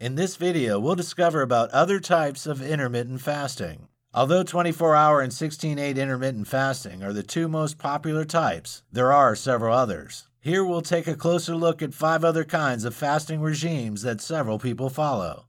In this video, we'll discover about other types of intermittent fasting. Although 24-hour and 16/8 intermittent fasting are the two most popular types, there are several others. Here we'll take a closer look at 5 other kinds of fasting regimes that several people follow.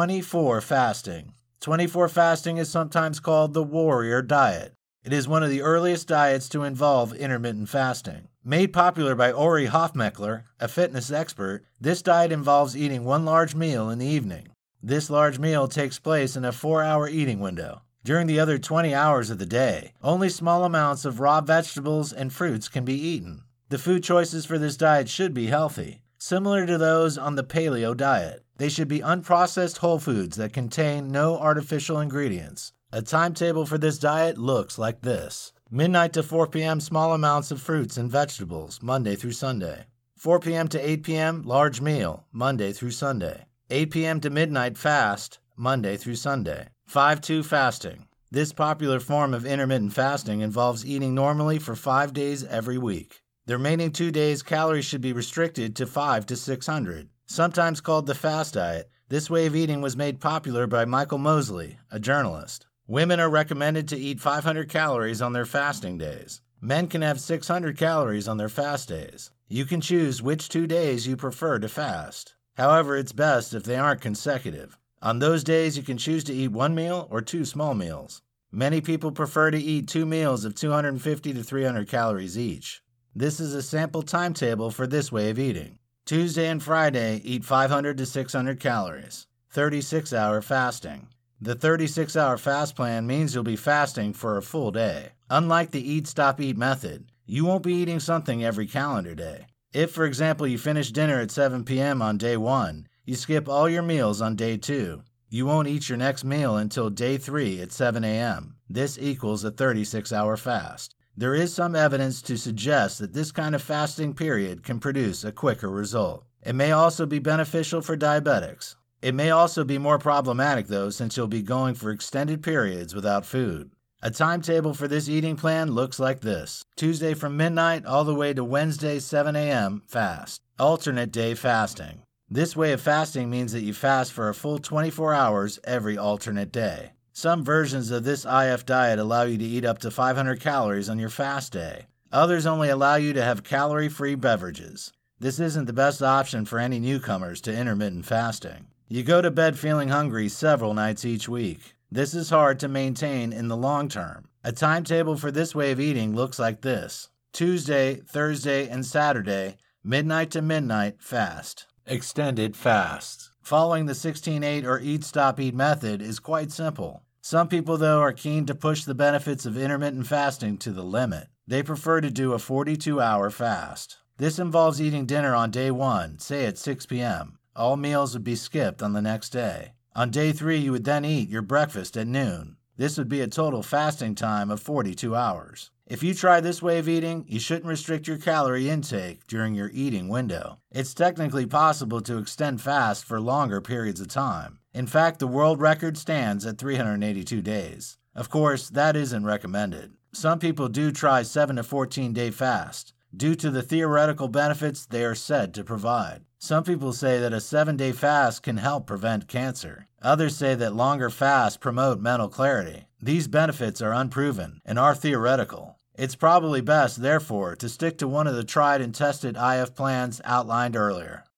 24 fasting. 24 fasting is sometimes called the warrior diet. It is one of the earliest diets to involve intermittent fasting. Made popular by Ori Hofmeckler, a fitness expert, this diet involves eating one large meal in the evening. This large meal takes place in a 4-hour eating window. During the other 20 hours of the day, only small amounts of raw vegetables and fruits can be eaten. The food choices for this diet should be healthy, similar to those on the paleo diet. They should be unprocessed whole foods that contain no artificial ingredients. A timetable for this diet looks like this. Midnight to 4 p.m. small amounts of fruits and vegetables, Monday through Sunday. 4 p.m. to 8 p.m. large meal, Monday through Sunday. 8 p.m. to midnight fast, Monday through Sunday. 5-2 fasting. This popular form of intermittent fasting involves eating normally for 5 days every week. The remaining 2 days, calories should be restricted to 500 to 600. Sometimes called the fast diet, this way of eating was made popular by Michael Mosley, a journalist. Women are recommended to eat 500 calories on their fasting days. Men can have 600 calories on their fast days. You can choose which 2 days you prefer to fast. However, it's best if they aren't consecutive. On those days, you can choose to eat 1 meal or 2 small meals. Many people prefer to eat 2 meals of 250 to 300 calories each. This is a sample timetable for this way of eating. Tuesday and Friday, eat 500 to 600 calories. 36-hour fasting. The 36-hour fast plan means you'll be fasting for a full day. Unlike the eat, stop, eat method, you won't be eating something every calendar day. If, for example, you finish dinner at 7 p.m. on day 1, you skip all your meals on day 2. You won't eat your next meal until day 3 at 7 a.m. This equals a 36-hour fast. There is some evidence to suggest that this kind of fasting period can produce a quicker result. It may also be beneficial for diabetics. It may also be more problematic though, since you'll be going for extended periods without food. A timetable for this eating plan looks like this. Tuesday from midnight all the way to Wednesday 7 a.m. fast. Alternate day fasting. This way of fasting means that you fast for a full 24 hours every alternate day. Some versions of this IF diet allow you to eat up to 500 calories on your fast day. Others only allow you to have calorie-free beverages. This isn't the best option for any newcomers to intermittent fasting. You go to bed feeling hungry several nights each week. This is hard to maintain in the long term. A timetable for this way of eating looks like this. Tuesday, Thursday, and Saturday, midnight to midnight fast. Extended fast. Following the 16/8 or eat, stop, eat method is quite simple. Some people, though, are keen to push the benefits of intermittent fasting to the limit. They prefer to do a 42-hour fast. This involves eating dinner on day 1, say at 6 p.m. All meals would be skipped on the next day. On day 3, you would then eat your breakfast at noon. This would be a total fasting time of 42 hours. If you try this way of eating, you shouldn't restrict your calorie intake during your eating window. It's technically possible to extend fast for longer periods of time. In fact, the world record stands at 382 days. Of course, that isn't recommended. Some people do try 7 to 14-day fast, due to the theoretical benefits they are said to provide. Some people say that a 7-day fast can help prevent cancer. Others say that longer fasts promote mental clarity. These benefits are unproven and are theoretical. It's probably best, therefore, to stick to one of the tried and tested IF plans outlined earlier.